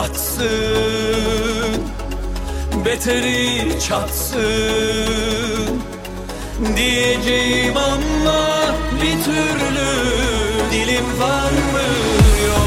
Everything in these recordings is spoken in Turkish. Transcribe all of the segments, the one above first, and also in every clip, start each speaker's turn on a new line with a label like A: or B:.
A: batsın, beteri çatsın diyeceğim ama bir türlü dilim varmıyor.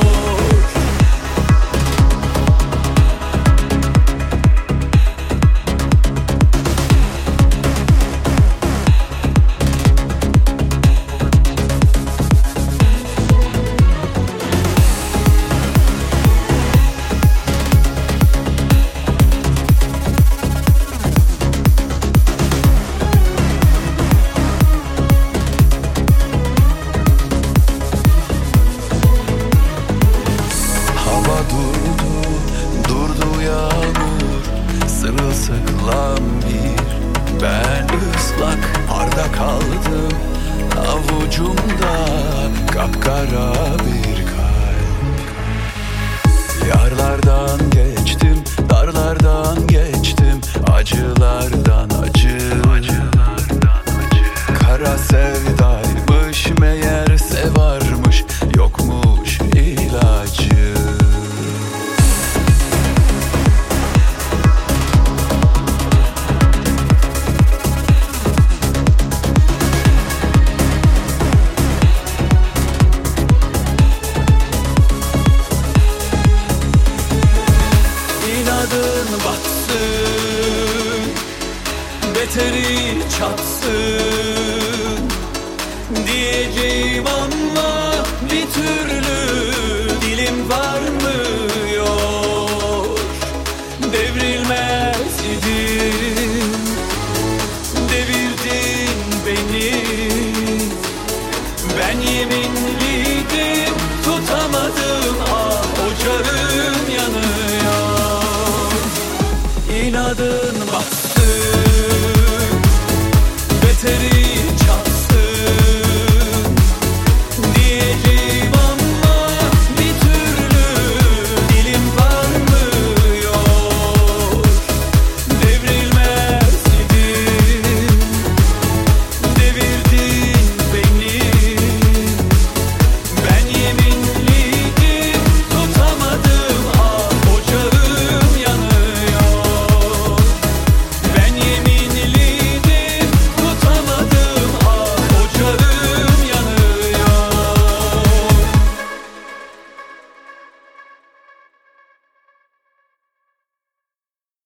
A: Durdu yağmur, sırılsıklam bir ben ıslak, arda kaldım avucumda kapkara bir kalp. Yarlardan geçtim, darlardan geçtim, acılardan acı. Kara sevdaymış meğerse varmış, yokmuş ilacı. İnadın batsın, beteri çatsın diyeceğim ama bir türlü